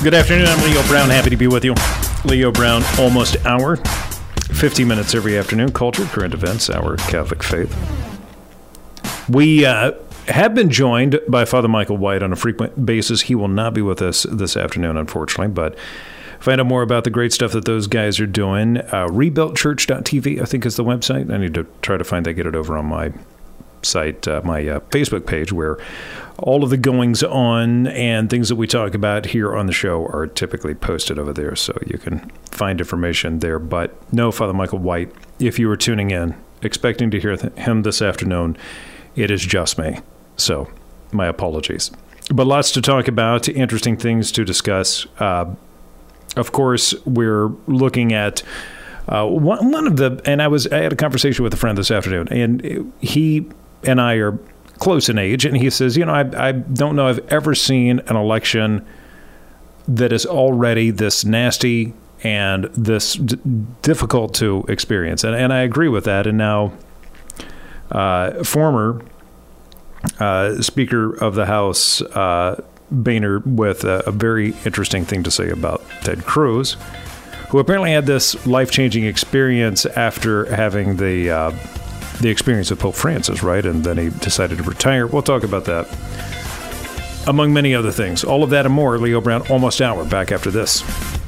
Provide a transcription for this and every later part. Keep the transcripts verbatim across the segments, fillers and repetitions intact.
Good afternoon. I'm Leo Brown. Happy to be with you. Leo Brown, almost hour. fifteen minutes every afternoon. Culture, current events, our Catholic faith. We uh, have been joined by Father Michael White on a frequent basis. He will not be with us this afternoon, unfortunately, but find out more about the great stuff that those guys are doing. Uh, rebuilt church dot t v, I think, is the website. I need to try to find that, get it over on my site, uh, my uh, Facebook page, where all of the goings on and things that we talk about here on the show are typically posted over there, so you can find information there. But no, Father Michael White, if you were tuning in, expecting to hear th- him this afternoon, it is just me. So my apologies. But lots to talk about, interesting things to discuss. Uh, of course, we're looking at uh, one, one of the, and I was I had a conversation with a friend this afternoon, and he and I are close in age, and he says, you know, I, I don't know I've ever seen an election that is already this nasty and this d- difficult to experience. And, and I agree with that. And now, uh, former uh, Speaker of the House, uh, Boehner, with a, a very interesting thing to say about Ted Cruz, who apparently had this life-changing experience after having the uh, the experience of Pope Francis, right? And then he decided to retire. We'll talk about that, among many other things. All of that and more. Leo Brown, almost hour. Back after this.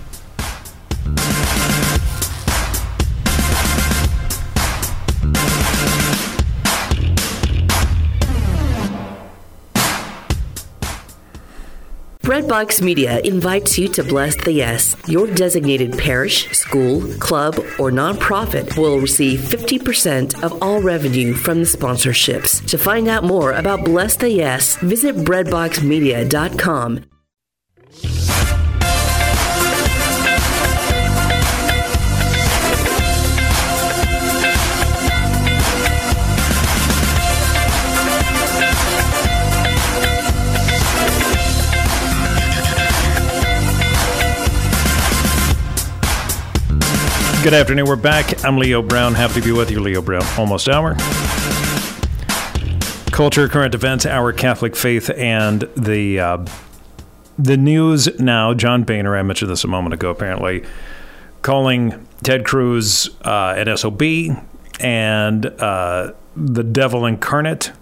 Breadbox Media invites you to Bless the Yes. Your designated parish, school, club, or nonprofit will receive fifty percent of all revenue from the sponsorships. To find out more about Bless the Yes, visit breadbox media dot com. Good afternoon. We're back. I'm Leo Brown. Happy to be with you, Leo Brown. Almost hour. Culture, current events, our Catholic faith, and the uh, the news now. John Boehner, I mentioned this a moment ago, apparently calling Ted Cruz uh, an S O B and uh, the devil incarnate.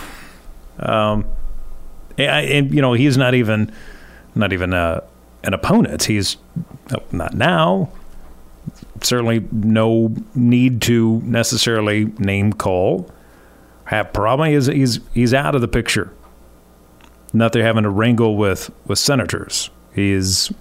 um, and, and you know he's not even not even uh, an opponent. He's not now. Certainly no need to necessarily name call. Have problem is he's he's out of the picture. Not they're having to wrangle with, with senators. He is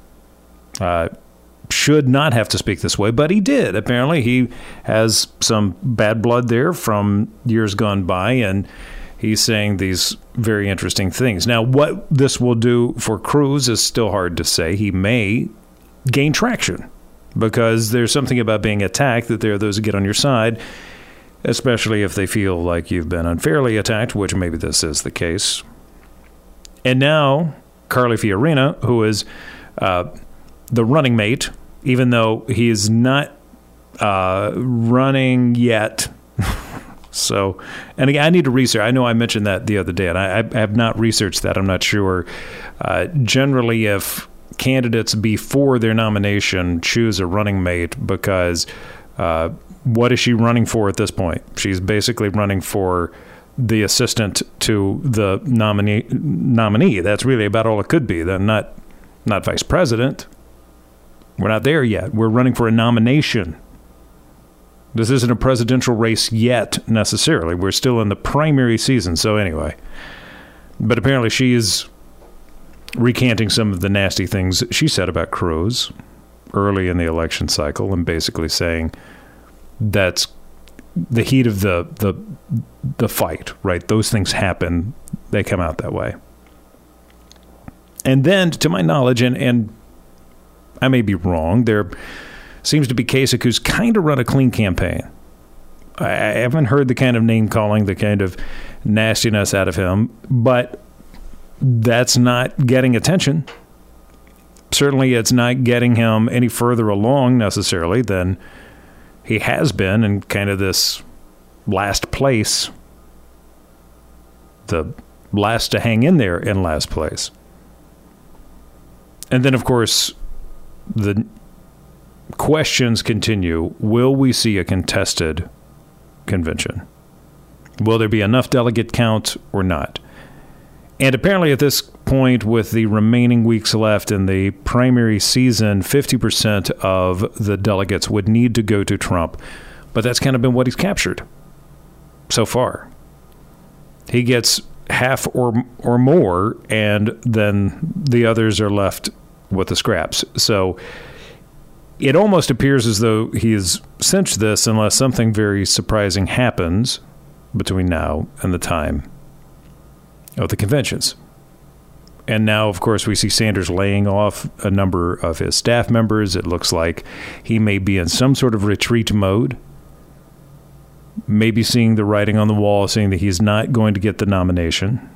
uh, should not have to speak this way, but he did. Apparently he has some bad blood there from years gone by, and he's saying these very interesting things. Now, what this will do for Cruz is still hard to say. He may gain traction, because there's something about being attacked that there are those who get on your side, especially if they feel like you've been unfairly attacked, which maybe this is the case. And now, Carly Fiorina, who is uh, the running mate, even though he is not uh, running yet. So, and again, I need to research. I know I mentioned that the other day, and I, I have not researched that. I'm not sure. Uh, generally, if candidates before their nomination choose a running mate, because uh, what is she running for at this point? She's basically running for the assistant to the nominee. Nominee. That's really about all it could be. Then not not vice president. We're not there yet. We're running for a nomination. This isn't a presidential race yet necessarily. We're still in the primary season. So anyway, but apparently she is recanting some of the nasty things she said about Cruz early in the election cycle, and basically saying that's the heat of the the the fight, right? Those things happen. They come out that way. And then, to my knowledge, and, and I may be wrong, there seems to be Kasich, who's kind of run a clean campaign. I haven't heard the kind of name-calling, the kind of nastiness out of him, but that's not getting attention. Certainly it's not getting him any further along necessarily than he has been in kind of this last place, the last to hang in there in last place. And then, of course, the questions continue. Will we see a contested convention? Will there be enough delegate count or not? And apparently at this point, with the remaining weeks left in the primary season, fifty percent of the delegates would need to go to Trump. But that's kind of been what he's captured so far. He gets half or or more, and then the others are left with the scraps. So it almost appears as though he has cinched this unless something very surprising happens between now and the time of the conventions. And now, of course, we see Sanders laying off a number of his staff members. It looks like he may be in some sort of retreat mode, maybe seeing the writing on the wall, saying that he's not going to get the nomination.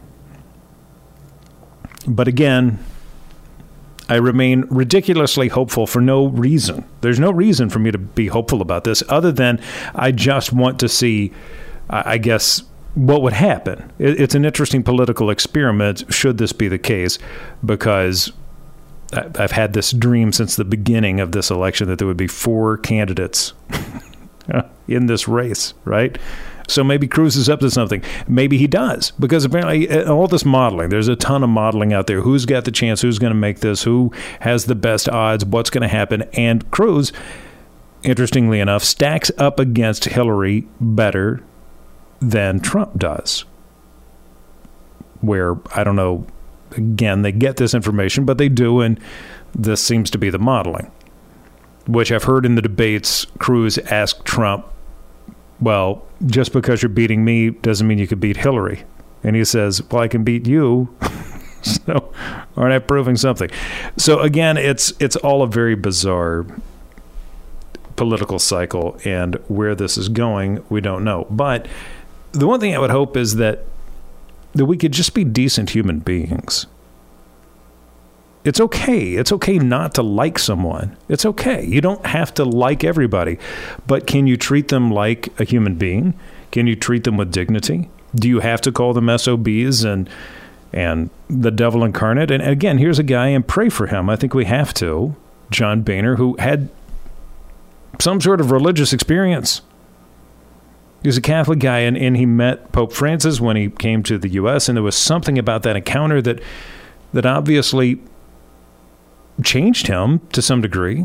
But again, I remain ridiculously hopeful for no reason. There's no reason for me to be hopeful about this other than I just want to see, I guess, what would happen. It's an interesting political experiment, should this be the case, because I've had this dream since the beginning of this election that there would be four candidates in this race, right? So maybe Cruz is up to something. Maybe he does, because apparently all this modeling, there's a ton of modeling out there. Who's got the chance? Who's going to make this? Who has the best odds? What's going to happen? And Cruz, interestingly enough, stacks up against Hillary better than Trump does. Where, I don't know, again, they get this information, but they do, and this seems to be the modeling, which I've heard in the debates. Cruz asked Trump, well, just because you're beating me doesn't mean you can beat Hillary. And he says, well, I can beat you. So aren't I proving something? So again, it's it's all a very bizarre political cycle, and where this is going, we don't know. But the one thing I would hope is that that we could just be decent human beings. It's okay. It's okay not to like someone. It's okay. You don't have to like everybody. But can you treat them like a human being? Can you treat them with dignity? Do you have to call them S O Bs and and the devil incarnate? And again, here's a guy, and pray for him. I think we have to. John Boehner, who had some sort of religious experience. He was a Catholic guy, and, and he met Pope Francis when he came to the U S, and there was something about that encounter that that obviously changed him to some degree.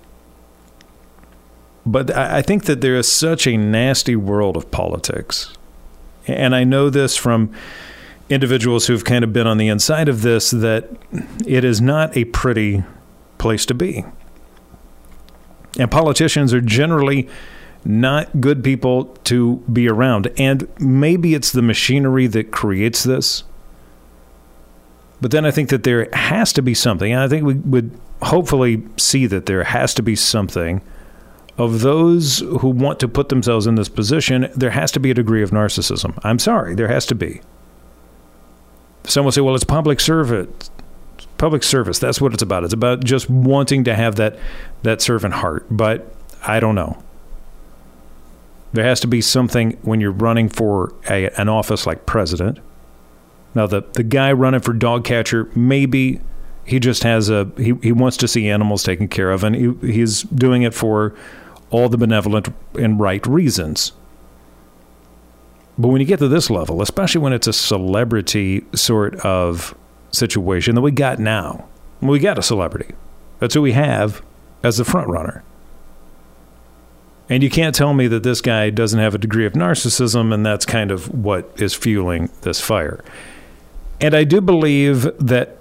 But I think that there is such a nasty world of politics. And I know this from individuals who've kind of been on the inside of this, that it is not a pretty place to be. And politicians are generally not good people to be around. And maybe it's the machinery that creates this. But then I think that there has to be something, and I think we would hopefully see that there has to be something of those who want to put themselves in this position. There has to be a degree of narcissism. I'm sorry, there has to be. Some will say, well, it's public service. Public service, that's what it's about. It's about just wanting to have that, that servant heart. But I don't know. There has to be something when you're running for a, an office like president. Now, the, the guy running for dog catcher, maybe he just has a, he, he wants to see animals taken care of, and he, he's doing it for all the benevolent and right reasons. But when you get to this level, especially when it's a celebrity sort of situation that we got now, we got a celebrity. That's who we have as the front runner. And you can't tell me that this guy doesn't have a degree of narcissism, and that's kind of what is fueling this fire. And I do believe that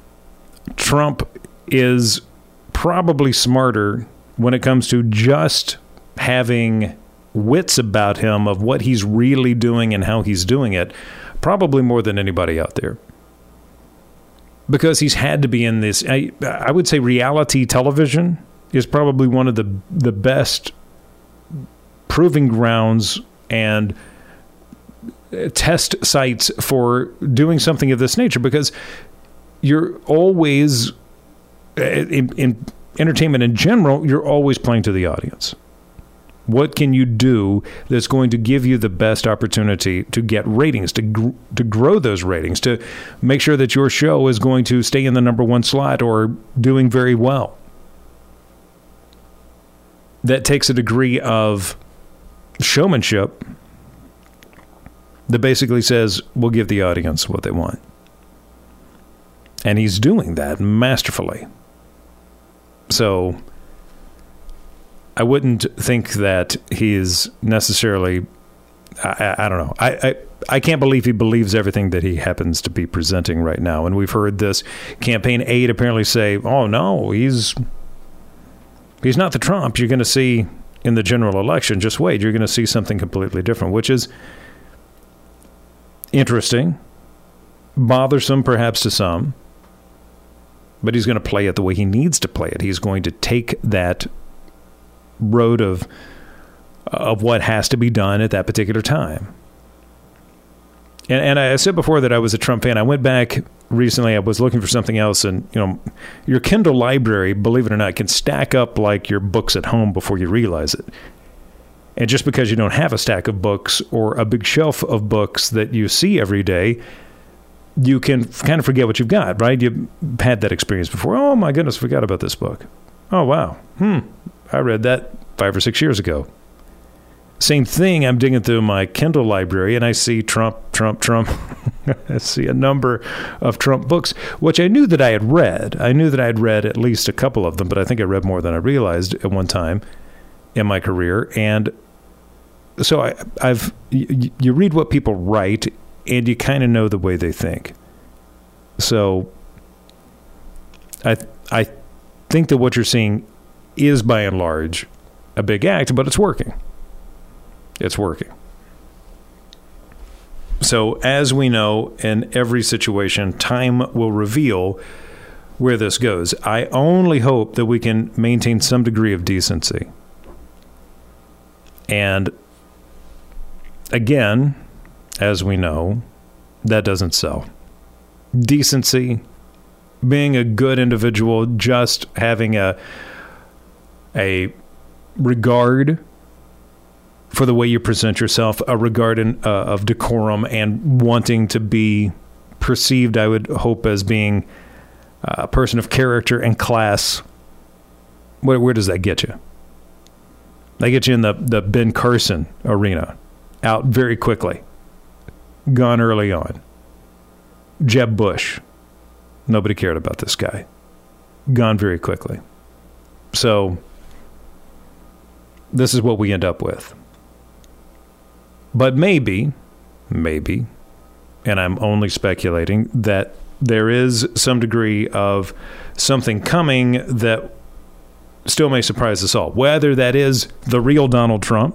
Trump is probably smarter when it comes to just having wits about him of what he's really doing and how he's doing it, probably more than anybody out there. Because he's had to be in this, I, I would say reality television is probably one of the the best proving grounds and test sites for doing something of this nature, because you're always, in, in entertainment in general, you're always playing to the audience. What can you do that's going to give you the best opportunity to get ratings, to gr- to grow those ratings, to make sure that your show is going to stay in the number one slot or doing very well? That takes a degree of showmanship that basically says, we'll give the audience what they want. And he's doing that masterfully. So I wouldn't think that he is necessarily, I, I, I don't know. I, I, I can't believe he believes everything that he happens to be presenting right now. And we've heard this campaign aide apparently say, oh, no, he's he's not the Trump you're going to see in the general election. Just wait. You're going to see something completely different, which is interesting, bothersome perhaps to some. But he's going to play it the way he needs to play it. He's going to take that road of of what has to be done at that particular time. And, and I said before that I was a Trump fan. I went back recently. I was looking for something else, and you know, your Kindle library, believe it or not, can stack up like your books at home before you realize it. And just because you don't have a stack of books or a big shelf of books that you see every day, you can kind of forget what you've got, right? You've had that experience before. Oh my goodness, forgot about this book. Oh wow, hmm. I read that five or six years ago. Same thing, I'm digging through my Kindle library and I see Trump, Trump, Trump. I see a number of Trump books, which I knew that I had read. I knew that I had read at least a couple of them, but I think I read more than I realized at one time in my career. And so I, I've you, you read what people write and you kind of know the way they think. So I I think that what you're seeing is by and large a big act, but it's working. It's working. So as we know, in every situation, time will reveal where this goes. I only hope that we can maintain some degree of decency. And again, as we know, that doesn't sell. Decency, being a good individual, just having a a regard for the way you present yourself, a regard in, uh, of decorum and wanting to be perceived, I would hope, as being a person of character and class. Where, where does that get you? That gets you in the, the Ben Carson arena, out very quickly, gone early on. Jeb Bush, nobody cared about this guy, gone very quickly. So this is what we end up with. But maybe, maybe, and I'm only speculating, that there is some degree of something coming that still may surprise us all. Whether that is the real Donald Trump,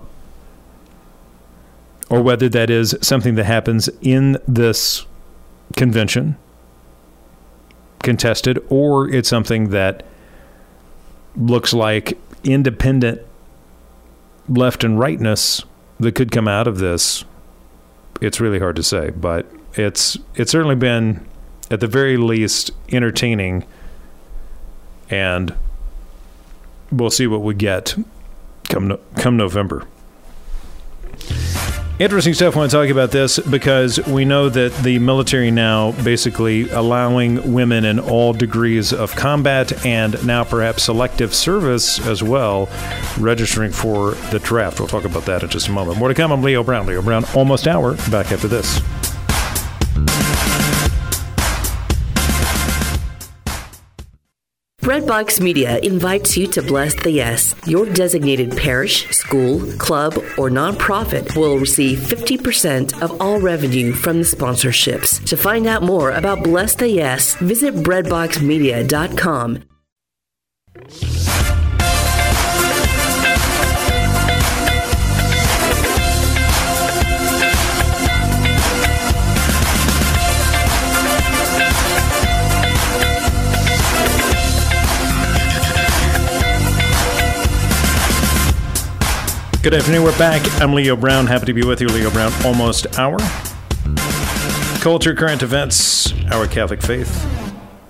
or whether that is something that happens in this convention, contested, or it's something that looks like independent left and rightness that could come out of this. It's really hard to say, but it's it's certainly been, at the very least, entertaining, and we'll see what we get come no, come November. Interesting stuff. I want to talk about this because we know that the military now basically allowing women in all degrees of combat and now perhaps selective service as well, registering for the draft. We'll talk about that in just a moment. More to come. I'm Leo Brown. Leo Brown, Almost Hour. Back after this. Redbox Media invites you to Bless the Yes. Your designated parish, school, club, or nonprofit will receive fifty percent of all revenue from the sponsorships. To find out more about Bless the Yes, visit breadbox media dot com. Good afternoon. We're back. I'm Leo Brown. Happy to be with you. Leo Brown, Almost Hour. Culture, current events, our Catholic faith.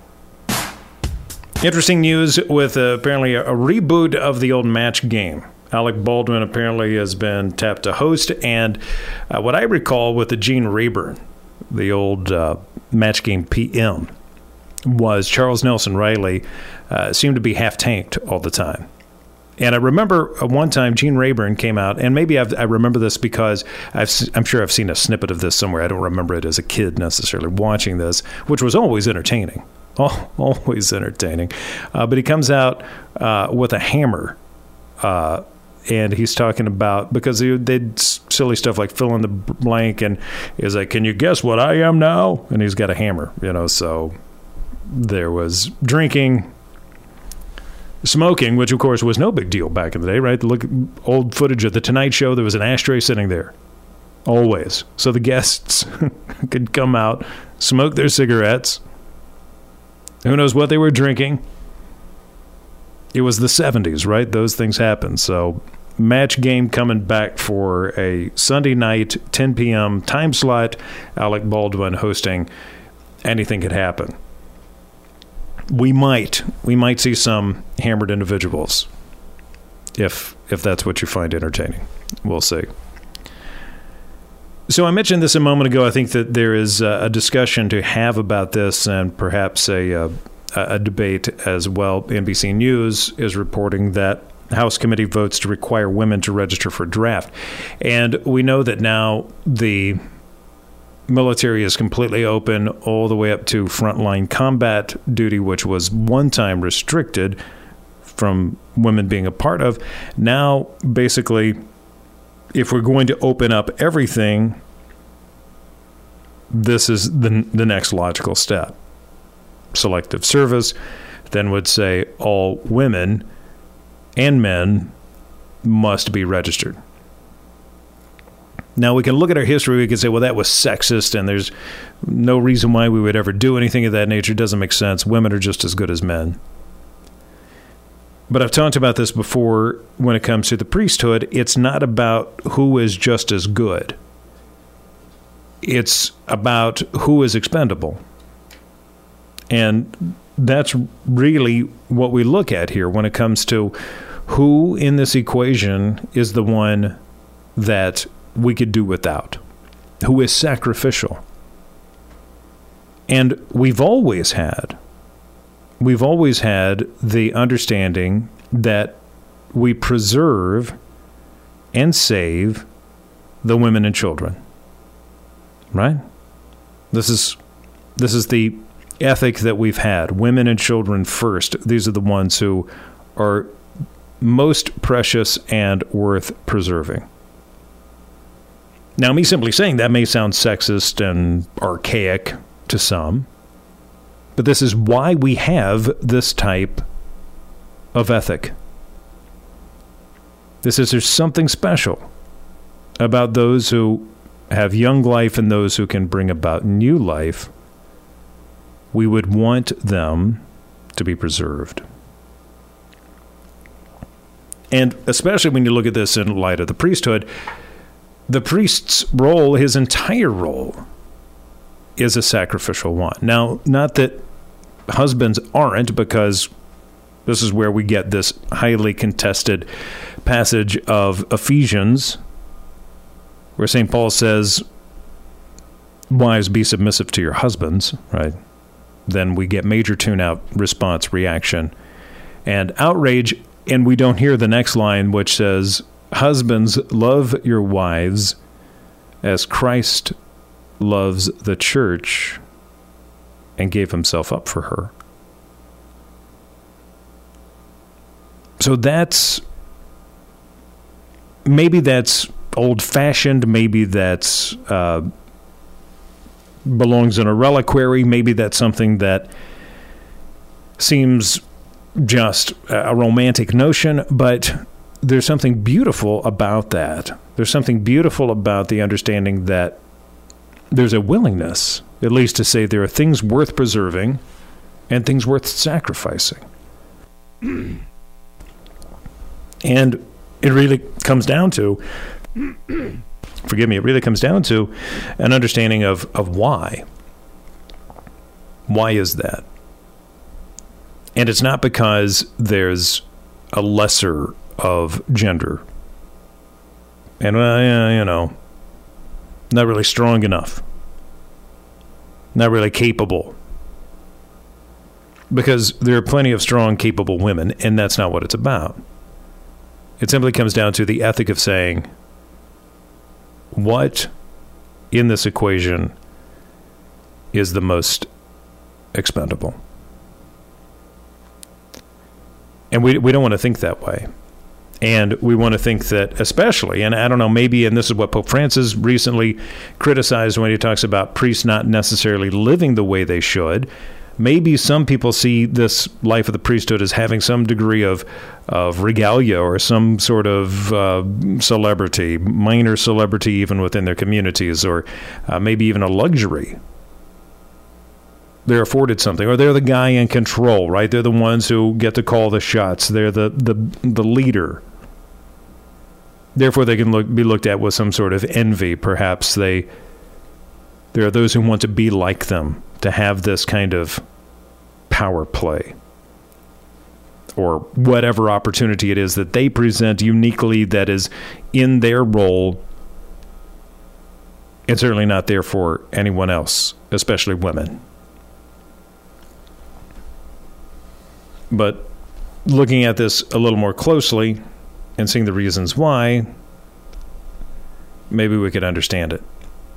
Interesting news with uh, apparently a, a reboot of the old Match game. Alec Baldwin apparently has been tapped to host. And uh, what I recall with the Gene Rayburn, the old uh, Match Game P M, was Charles Nelson Riley uh, seemed to be half-tanked all the time. And I remember one time Gene Rayburn came out, and maybe I've, I remember this because I've, I'm sure I've seen a snippet of this somewhere. I don't remember it as a kid necessarily watching this, which was always entertaining. Oh, always entertaining. Uh, but he comes out uh, with a hammer, uh, and he's talking about, because they did silly stuff like fill in the blank, and he's like, can you guess what I am now? And he's got a hammer, you know, so there was drinking, smoking, which of course was no big deal back in the day, right? Look at old footage of The Tonight Show. There was an ashtray sitting there, always. So the guests could come out, smoke their cigarettes. Who knows what they were drinking? It was the seventies, right? Those things happened. So Match Game coming back for a Sunday night, ten p.m. time slot. Alec Baldwin hosting. Anything could happen. We might. We might see some hammered individuals if if that's what you find entertaining. We'll see. So I mentioned this a moment ago. I think that there is a discussion to have about this, and perhaps a, a, a debate as well. N B C News is reporting that House committee votes to require women to register for draft. And we know that now the military is completely open all the way up to frontline combat duty, which was one time restricted from women being a part of. Now, basically, if we're going to open up everything, this is the the next logical step. Selective service then would say all women and men must be registered. Now, we can look at our history. We can say, well, that was sexist, and there's no reason why we would ever do anything of that nature. It doesn't make sense. Women are just as good as men. But I've talked about this before when it comes to the priesthood. It's not about who is just as good. It's about who is expendable. And that's really what we look at here when it comes to who in this equation is the one that we could do without, who is sacrificial. And we've always had We've always had the understanding that we preserve and save the women and children. Right? This is this is the ethic that we've had. Women and children first. These are the ones who are most precious and worth preserving. Now, me simply saying that may sound sexist and archaic to some. But this is why we have this type of ethic. This is there's something special about those who have young life and those who can bring about new life. We would want them to be preserved. And especially when you look at this in light of the priesthood, the priest's role, his entire role, is a sacrificial one. Now, not that husbands aren't, because this is where we get this highly contested passage of Ephesians, where Saint Paul says, wives, be submissive to your husbands, right? Then we get major tune-out response, reaction, and outrage, and we don't hear the next line, which says, husbands, love your wives as Christ loves the church and gave himself up for her. So that's, maybe that's old-fashioned, maybe that's uh, belongs in a reliquary, maybe that's something that seems just a romantic notion, but there's something beautiful about that. There's something beautiful about the understanding that there's a willingness, at least, to say there are things worth preserving and things worth sacrificing. And it really comes down to, forgive me, it really comes down to an understanding of, of why. Why is that? And it's not because there's a lesser of gender. And, uh, you know, not really strong enough. Not really capable. Because there are plenty of strong, capable women, and that's not what it's about. It simply comes down to the ethic of saying, what in this equation is the most expendable? And we we don't want to think that way. And we want to think that especially, and I don't know, maybe, and this is what Pope Francis recently criticized when he talks about priests not necessarily living the way they should. Maybe some people see this life of the priesthood as having some degree of, of regalia or some sort of uh, celebrity, minor celebrity even within their communities, or uh, maybe even a luxury. They're afforded something, or they're the guy in control, right? They're the ones who get to call the shots. They're the the, the leader. Therefore, they can look, be looked at with some sort of envy. Perhaps they there are those who want to be like them, to have this kind of power play, or whatever opportunity it is that they present uniquely that is in their role, and certainly not there for anyone else, especially women. But looking at this a little more closely and seeing the reasons why, maybe we could understand it.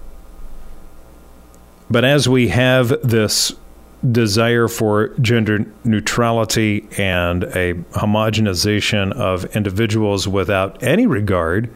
But as we have this desire for gender neutrality and a homogenization of individuals without any regard,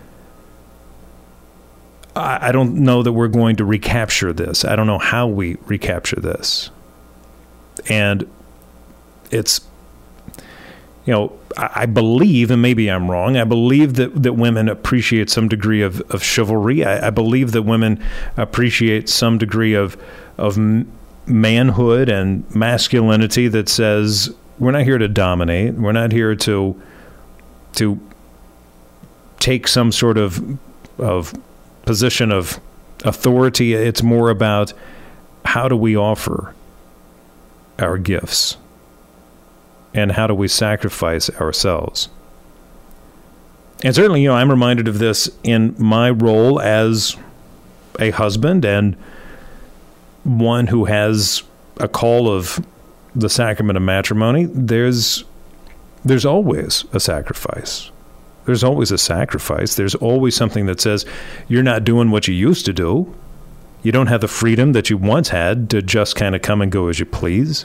I don't know that we're going to recapture this. I don't know how we recapture this. And it's, you know, I believe, and maybe I'm wrong, I believe that, that women appreciate some degree of, of chivalry. I, I believe that women appreciate some degree of of manhood and masculinity that says, we're not here to dominate. We're not here to to take some sort of of position of authority. It's more about, how do we offer our gifts? And how do we sacrifice ourselves? And certainly, you know, I'm reminded of this in my role as a husband and one who has a call of the sacrament of matrimony. There's there's always a sacrifice. There's always a sacrifice. There's always something that says you're not doing what you used to do. You don't have the freedom that you once had to just kind of come and go as you please.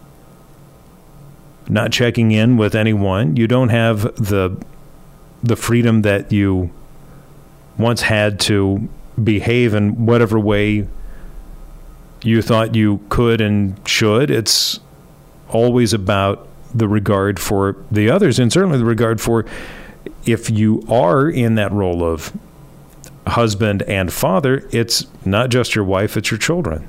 Not checking in with anyone. You don't have the the freedom that you once had to behave in whatever way you thought you could and should. It's always about the regard for the others, and certainly the regard for, if you are in that role of husband and father, it's not just your wife, it's your children.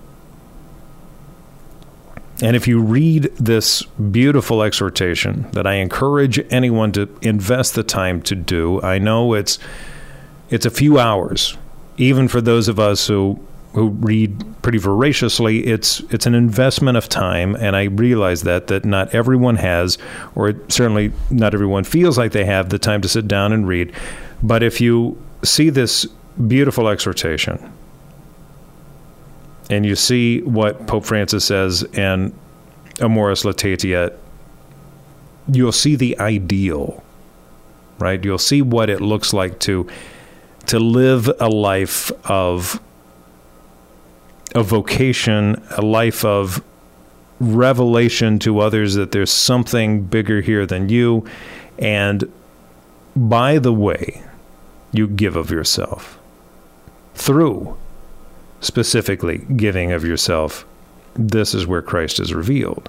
And if you read this beautiful exhortation that I encourage anyone to invest the time to do, I know it's it's a few hours, even for those of us who who read pretty voraciously. It's it's an investment of time, and I realize that that not everyone has, or certainly not everyone feels like they have the time to sit down and read. But if you see this beautiful exhortation, and you see what Pope Francis says in Amoris Laetitia, you'll see the ideal, right? You'll see what it looks like to to live a life of a vocation, a life of revelation to others that there's something bigger here than you. And by the way, you give of yourself through specifically giving of yourself. This is where Christ is revealed.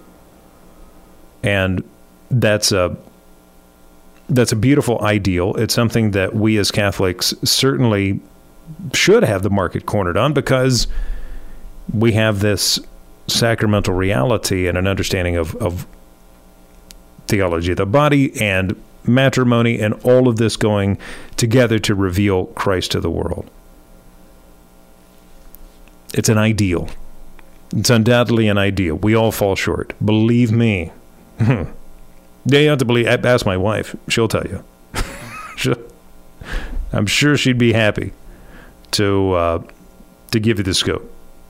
And that's a that's a beautiful ideal. It's something that we as Catholics certainly should have the market cornered on, because we have this sacramental reality and an understanding of, of theology of the body and matrimony and all of this going together to reveal Christ to the world. It's an ideal. It's undoubtedly an ideal. We all fall short. Believe me. You have to believe. Ask my wife; she'll tell you. she'll, I'm sure she'd be happy to uh, to give you the scoop.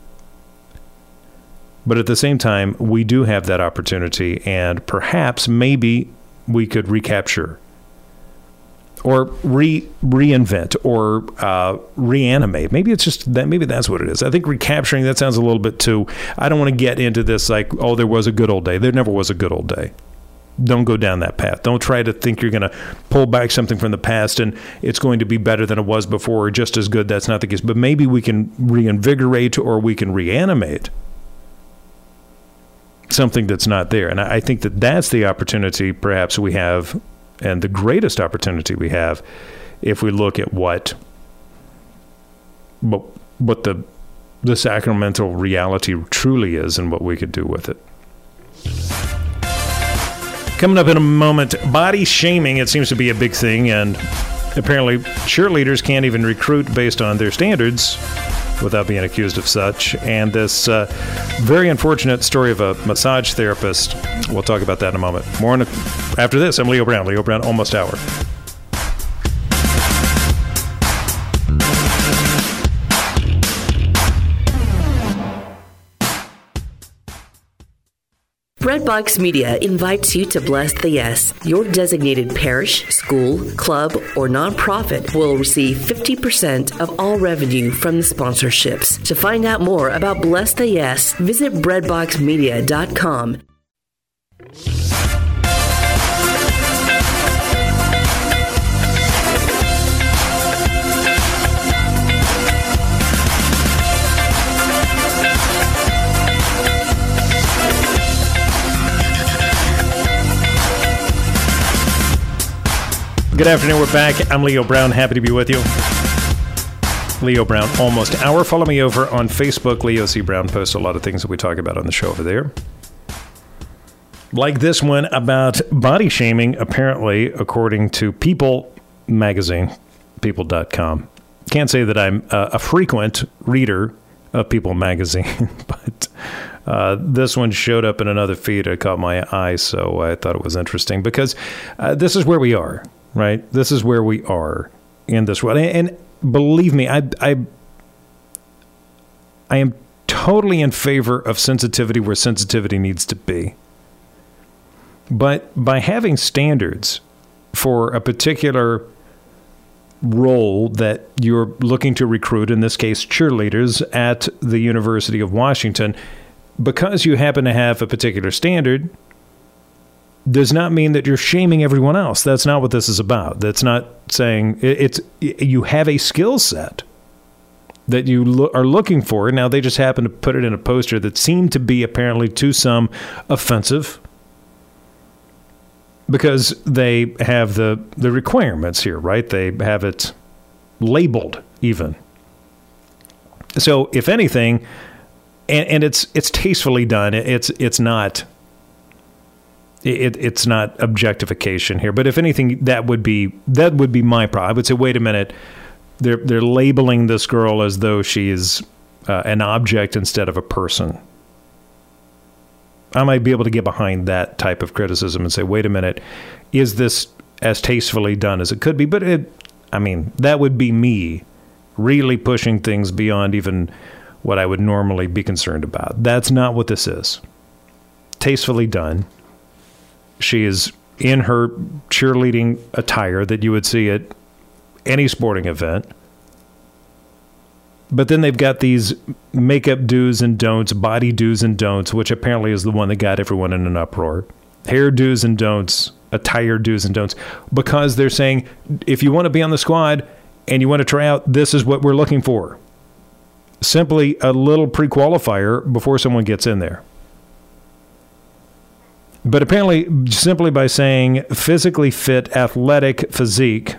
But at the same time, we do have that opportunity, and perhaps, maybe, we could recapture or re reinvent or uh, reanimate. Maybe it's just that. Maybe that's what it is. I think recapturing, that sounds a little bit too. I don't want to get into this like, oh, there was a good old day. There never was a good old day. Don't go down that path. Don't try to think you're going to pull back something from the past and it's going to be better than it was before or just as good. That's not the case. But maybe we can reinvigorate or we can reanimate something that's not there. And I think that that's the opportunity perhaps we have, and the greatest opportunity we have, if we look at what what, what the the sacramental reality truly is and what we could do with it. Coming up in a moment, body shaming, it seems to be a big thing, and apparently cheerleaders can't even recruit based on their standards without being accused of such. And this uh, very unfortunate story of a massage therapist. We'll talk about that in a moment. More in a, after this. I'm Leo Brown. Leo Brown, Almost Hour. Breadbox Media invites you to Bless the Yes. Your designated parish, school, club, or nonprofit will receive fifty percent of all revenue from the sponsorships. To find out more about Bless the Yes, visit breadbox media dot com. Good afternoon. We're back. I'm Leo Brown. Happy to be with you. Leo Brown, Almost Hour. Follow me over on Facebook. Leo C. Brown posts a lot of things that we talk about on the show over there. Like this one about body shaming, apparently, according to People magazine, people dot com. Can't say that I'm a, a frequent reader of People magazine, but uh, this one showed up in another feed. It caught my eye, so I thought it was interesting because uh, this is where we are. Right? This is where we are in this world. And, and believe me, I, I, I am totally in favor of sensitivity where sensitivity needs to be. But by having standards for a particular role that you're looking to recruit, in this case, cheerleaders at the University of Washington, because you happen to have a particular standard, does not mean that you're shaming everyone else. That's not what this is about. That's not saying it's you have a skill set that you lo- are looking for. Now, they just happen to put it in a poster that seemed to be apparently to some offensive because they have the, the requirements here, right? They have it labeled even. So if anything, and, and it's it's tastefully done, it's it's not... It, it's not objectification here, but if anything, that would be that would be my problem. I would say, wait a minute, they're they're labeling this girl as though she is uh, an object instead of a person. I might be able to get behind that type of criticism and say, wait a minute, is this as tastefully done as it could be? But it, I mean, that would be me really pushing things beyond even what I would normally be concerned about. That's not what this is. Tastefully done. She is in her cheerleading attire that you would see at any sporting event. But then they've got these makeup do's and don'ts, body do's and don'ts, which apparently is the one that got everyone in an uproar. Hair do's and don'ts, attire do's and don'ts, because they're saying, if you want to be on the squad and you want to try out, this is what we're looking for. Simply a little pre-qualifier before someone gets in there. But apparently, simply by saying physically fit, athletic physique,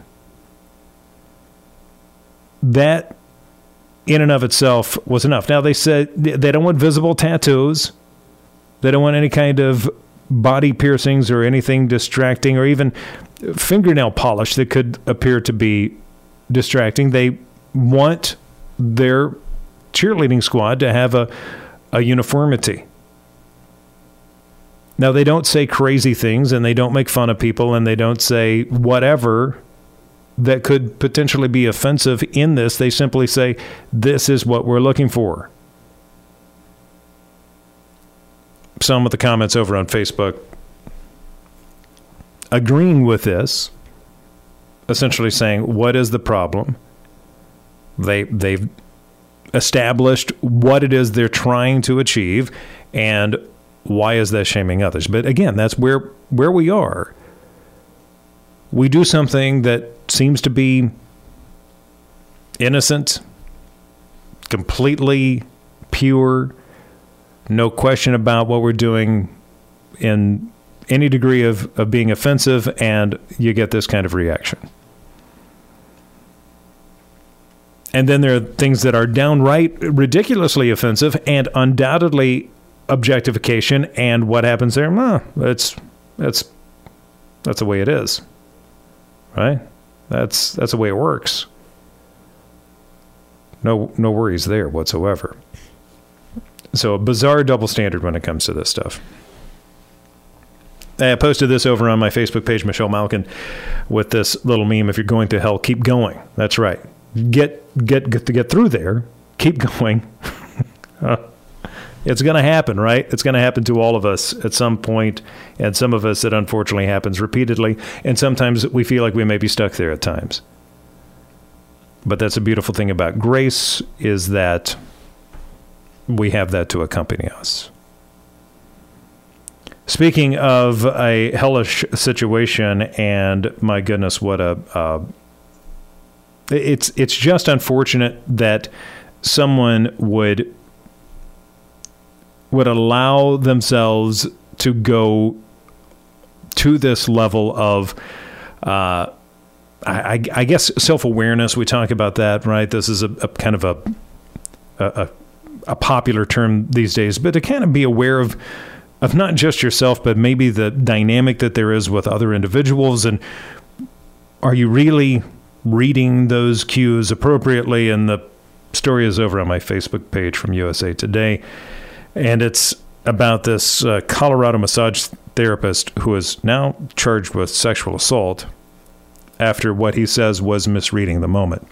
that in and of itself was enough. Now, they said they don't want visible tattoos. They don't want any kind of body piercings or anything distracting, or even fingernail polish that could appear to be distracting. They want their cheerleading squad to have a, a uniformity. Now, they don't say crazy things, and they don't make fun of people, and they don't say whatever that could potentially be offensive in this. They simply say, this is what we're looking for. Some of the comments over on Facebook agreeing with this, essentially saying, what is the problem? They, they've established what it is they're trying to achieve, and why is that shaming others? But again, that's where, where we are. We do something that seems to be innocent, completely pure, no question about what we're doing in any degree of, of being offensive, and you get this kind of reaction. And then there are things that are downright ridiculously offensive and undoubtedly objectification, and what happens there? Well, it's, that's, that's the way it is, right? That's that's the way it works. No no worries there whatsoever. So a bizarre double standard when it comes to this stuff. I posted this over on my Facebook page, Michelle Malkin, with this little meme. If you're going to hell, keep going. That's right. Get get get to get through there. Keep going. uh, it's going to happen, right? It's going to happen to all of us at some point, and some of us it unfortunately happens repeatedly, and sometimes we feel like we may be stuck there at times. But that's a beautiful thing about grace, is that we have that to accompany us. Speaking of a hellish situation, and my goodness, what a uh, it's it's just unfortunate that someone would would allow themselves to go to this level of, uh, I, I guess, self-awareness. We talk about that, right? This is a, a kind of a, a a popular term these days, but to kind of be aware of of not just yourself, but maybe the dynamic that there is with other individuals, and are you really reading those cues appropriately? And the story is over on my Facebook page from U S A Today. And it's about this uh, Colorado massage therapist who is now charged with sexual assault after what he says was misreading the moment.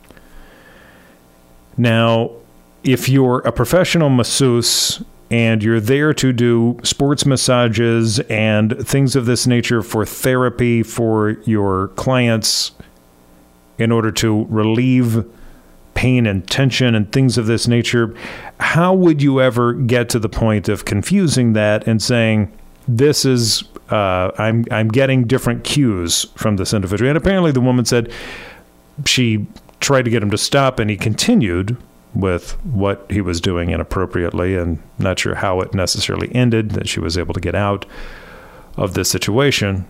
Now, if you're a professional masseuse and you're there to do sports massages and things of this nature for therapy for your clients in order to relieve pain and tension and things of this nature, how would you ever get to the point of confusing that and saying, this is, uh, I'm, I'm getting different cues from this individual? And apparently the woman said she tried to get him to stop, and he continued with what he was doing inappropriately, and not sure how it necessarily ended, that she was able to get out of this situation.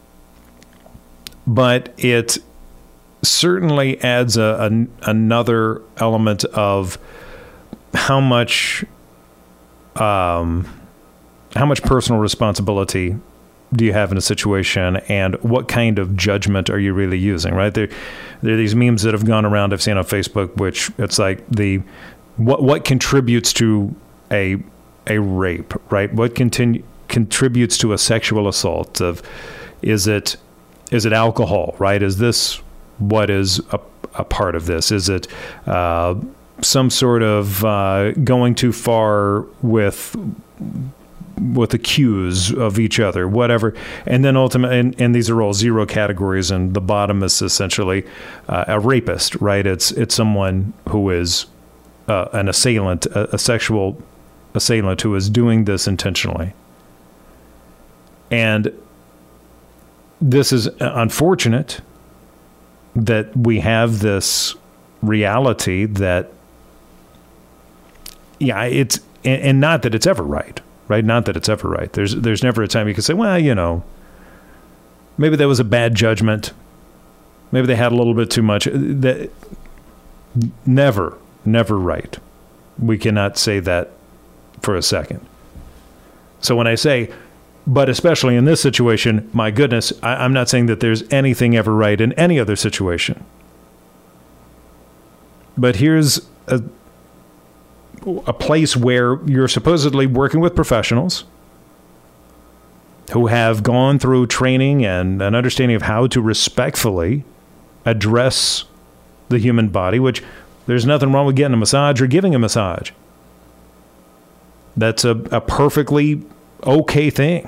But it certainly adds a, a another element of how much um, how much personal responsibility do you have in a situation, and what kind of judgment are you really using, right? There, there are these memes that have gone around, I've seen on Facebook, which it's like the what what contributes to a a rape, right? What continue, contributes to a sexual assault? Of is it is it alcohol, right? Is this what is a, a part of this? Is it uh, some sort of uh, going too far with with the cues of each other, whatever? And then ultimately, and, and these are all zero categories, and the bottom is essentially uh, a rapist, right? It's it's someone who is uh, an assailant, a, a sexual assailant who is doing this intentionally. And this is unfortunate that we have this reality that, yeah, it's, and, and not that it's ever right, right? Not that it's ever right. There's, there's never a time you can say, well, you know, maybe that was a bad judgment. Maybe they had a little bit too much. That, never, never right. We cannot say that for a second. So when I say, but especially in this situation, my goodness, I, I'm not saying that there's anything ever right in any other situation. But here's a, a place where you're supposedly working with professionals, who have gone through training and an understanding of how to respectfully address the human body, which there's nothing wrong with getting a massage or giving a massage. That's a, a perfectly okay thing.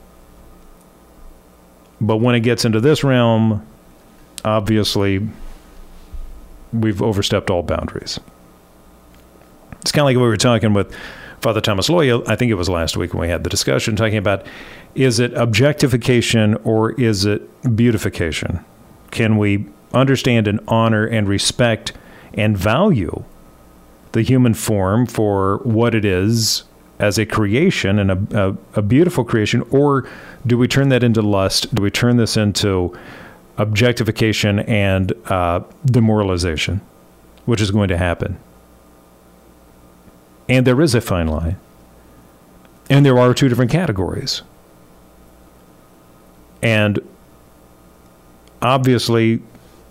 But when it gets into this realm, obviously, we've overstepped all boundaries. It's kind of like we were talking with Father Thomas Loya, I think it was last week when we had the discussion, talking about, is it objectification or is it beautification? Can we understand and honor and respect and value the human form for what it is as a creation and a, a, a beautiful creation, or do we turn that into lust? Do we turn this into objectification and uh, demoralization, which is going to happen? And there is a fine line. And there are two different categories. And obviously,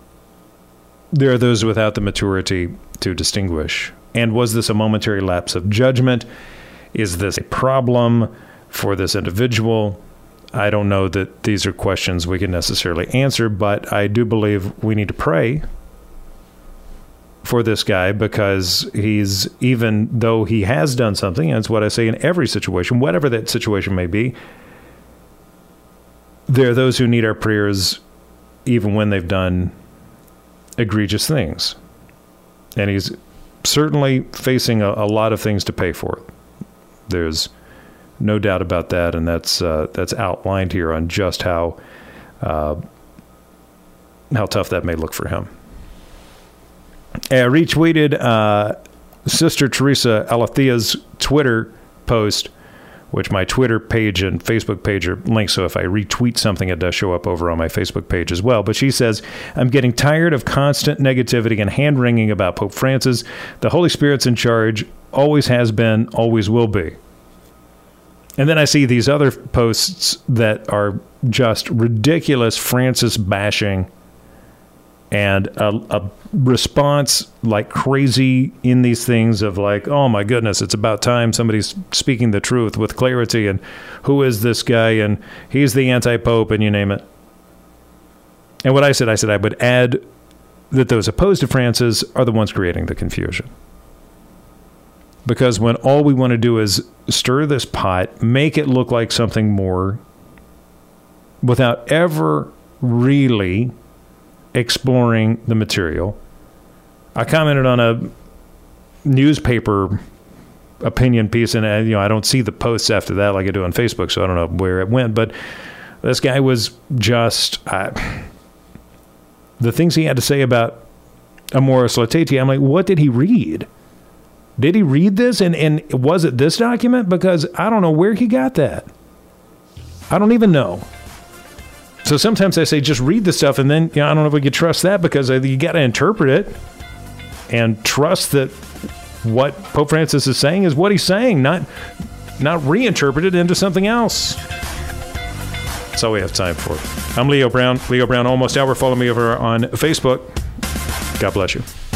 there are those without the maturity to distinguish. And was this a momentary lapse of judgment? Is this a problem for this individual? I don't know that these are questions we can necessarily answer, but I do believe we need to pray for this guy, because he's, even though he has done something, and it's what I say in every situation, whatever that situation may be, there are those who need our prayers even when they've done egregious things. And he's certainly facing a, a lot of things to pay for. There's no doubt about that, and that's uh, that's outlined here on just how uh, how tough that may look for him. I retweeted uh, Sister Teresa Alethea's Twitter post, which my Twitter page and Facebook page are linked, so if I retweet something, it does show up over on my Facebook page as well. But she says, I'm getting tired of constant negativity and hand-wringing about Pope Francis. The Holy Spirit's in charge, always has been, always will be. And then I see these other posts that are just ridiculous Francis bashing and a, a response like crazy in these things of like, oh my goodness, it's about time somebody's speaking the truth with clarity, and who is this guy, and he's the anti-pope, and you name it. And what I said, I said I would add that those opposed to Francis are the ones creating the confusion. Because when all we want to do is stir this pot, make it look like something more, without ever really exploring the material. I commented on a newspaper opinion piece, and uh, you know, I don't see the posts after that like I do on Facebook, so I don't know where it went. But this guy was just uh, the things he had to say about Amoris Laetitia. I'm like, what did he read? Did he read this? And and was it this document? Because I don't know where he got that. I don't even know. So sometimes I say, just read the stuff, and then, you know, I don't know if we could trust that, because you got to interpret it and trust that what Pope Francis is saying is what he's saying, not not reinterpret it into something else. That's all we have time for. I'm Leo Brown, Leo Brown Almost Hour. Follow me over on Facebook. God bless you.